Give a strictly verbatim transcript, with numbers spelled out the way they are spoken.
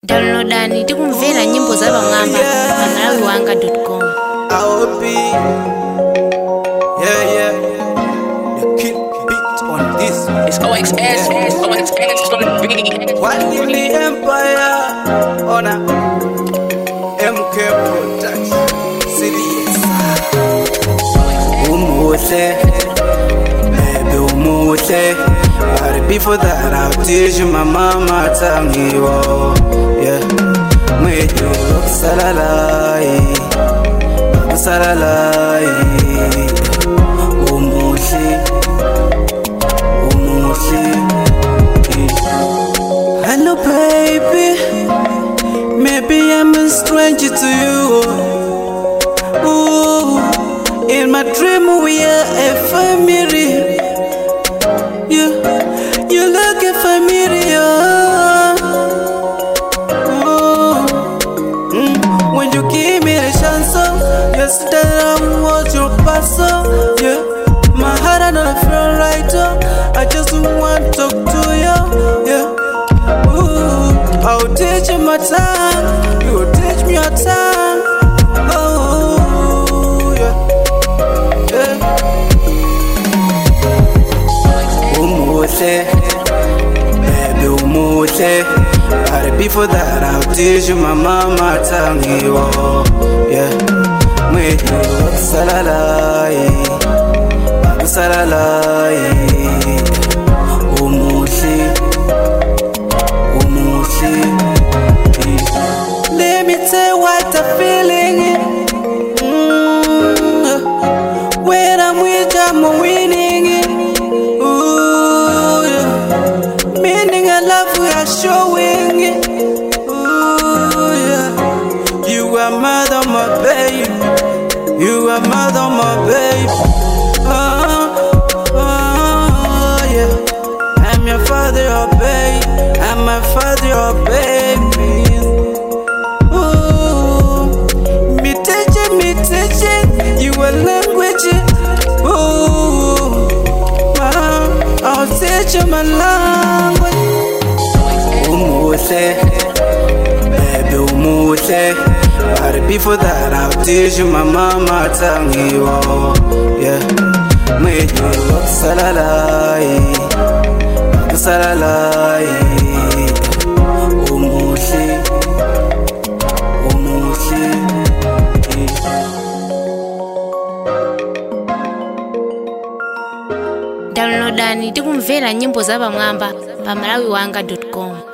Downloadani tikumvera nyimbo za Bang'amba pa malawi wanga dot com. I will be, yeah, yeah, the kill beat on this. It's O X S, it's O X S on the beat. What in the empire on a M K Production Series. Umute, baby, umute. But before that, I'll teach you my mama tangi wo, yeah. Made you look salalai. Salalai, umushi, umushi. Hello, baby. Maybe I'm a stranger to you. Ooh, in my dream we are a family. You, you look a familiar. Ooh, mm, when you give me the chance. Yesterday I was your pastor, yeah. My heart and I feel right, uh. I just want to talk to you, yeah. Ooh, I'll teach you my time, you will teach me your time. Oh, yeah, yeah. Umute, baby, umute. But before that, I'll teach you my mama tangi, oh, yeah. Made you look salalai, salalai, umushi, umushi. Let me tell you what I'm feeling. Mm, when I'm with you, I'm winning. Ooh, yeah. Meaning I love we are showing. Ooh, yeah. You are mother, my baby. You are mother, my baby. Oh, oh, yeah. I'm your father, your baby. I'm my father, your baby. Ooh, me teaching, me teaching you a language. Ooh, mom, I'll teach you my language. Umute, baby, umute. But before that, I'll teach you my mama tangi wo, yeah. Made you look salalai, salalai, umushi, umushi. Downloadani tikumvera nyimbo za Bang'amba pa malawi wanga dot com.